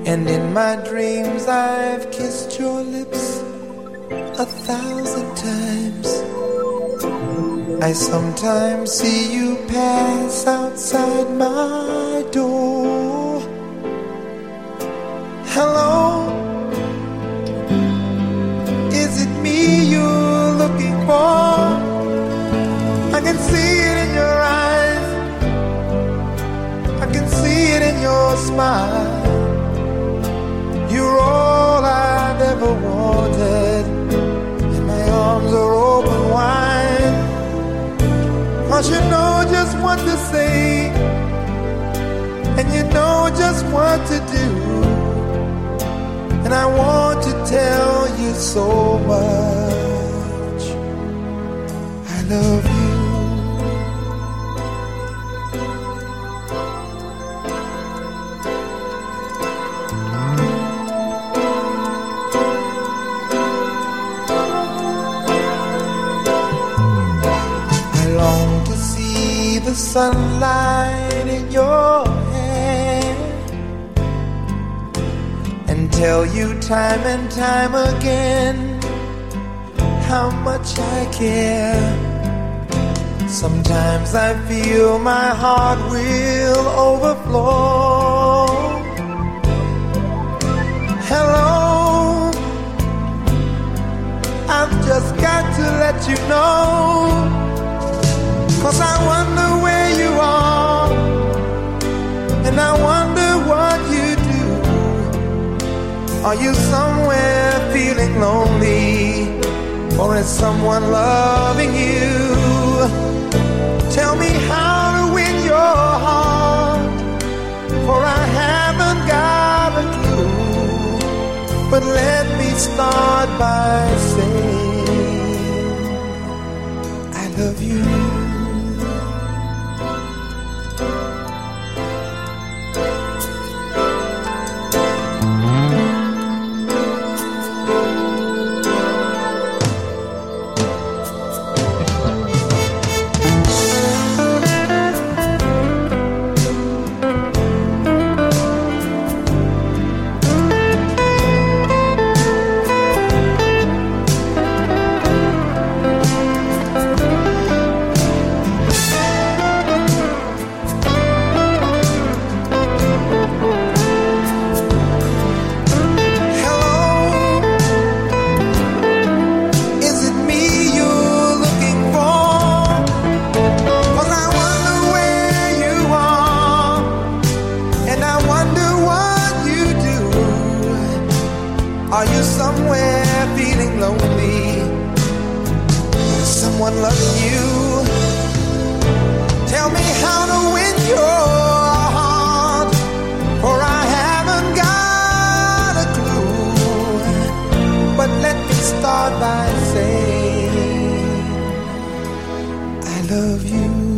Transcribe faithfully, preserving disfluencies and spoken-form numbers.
And in my dreams I've kissed your lips a thousand times. I sometimes see you pass outside my door. Hello, is it me you're looking for? I can see it in your eyes, I can see it in your smile. You're all I've ever wanted, and my arms are open wide. 'Cause you know just what to say, and you know just what to do. And I want to tell you so much. I love you. The sunlight in your hair and tell you time and time again how much I care. Sometimes I feel my heart will overflow. Hello, I've just got to let you know, 'cause I wonder where you are, and I wonder what you do. Are you somewhere feeling lonely, or is someone loving you? Tell me how to win your heart, for I haven't got a clue. But let me start by saying I love you. Are you somewhere feeling lonely? Is someone loving you? Tell me how to win your heart, for I haven't got a clue. But let me start by saying I love you.